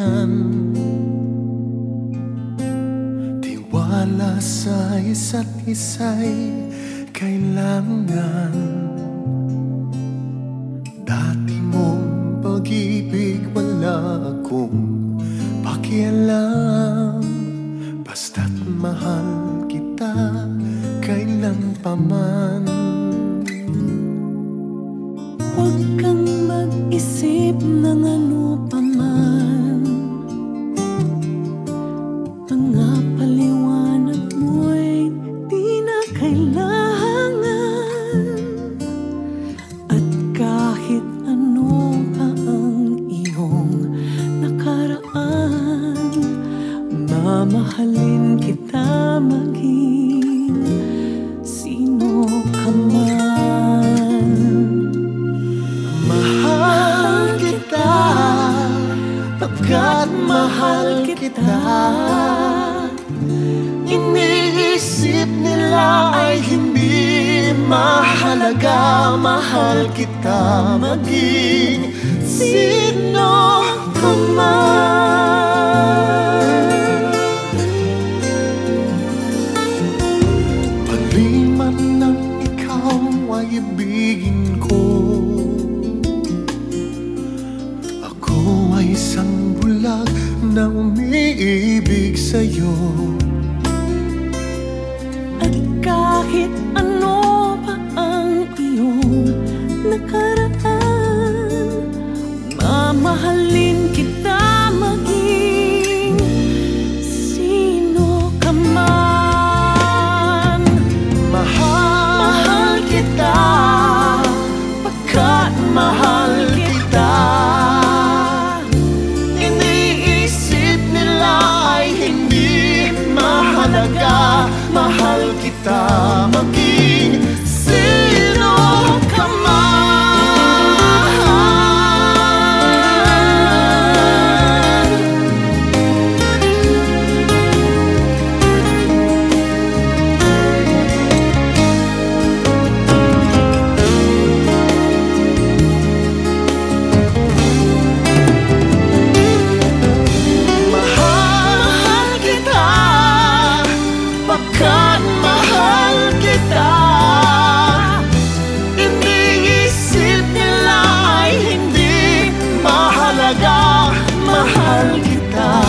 yan. Tiwala sa isa't isa'y kailangan. Dati mong pag-ibig wala akong pakialam. Basta't mahal kita kailan pa man. Huwag kang mag-isip ng ano pa man. Mga paliwanag mo'y di na kailangan. At kahit ano pa ang iyong nakaraan, mamahalin kita maging sino ka man. Mahal kita, pagkat mahal kita. Iniisip nila ay hindi mahalaga. Mahal kita maging sino ka man. Paliman ng ikaw ay ibigin ko. Ako ay isang bulag na umiibig sa'yo. At kahit ano pa ang iyong nakaraan, mamahalin kita maging sino ka man. Mahal kita, pagkat mahal kita. Iniisip nila ay hindi mahalaga. Mahal kita maging sino ka man. Mahal kita, pagkat mahal kita. Iniisip nila ay hindi mahalaga. Mahal kita.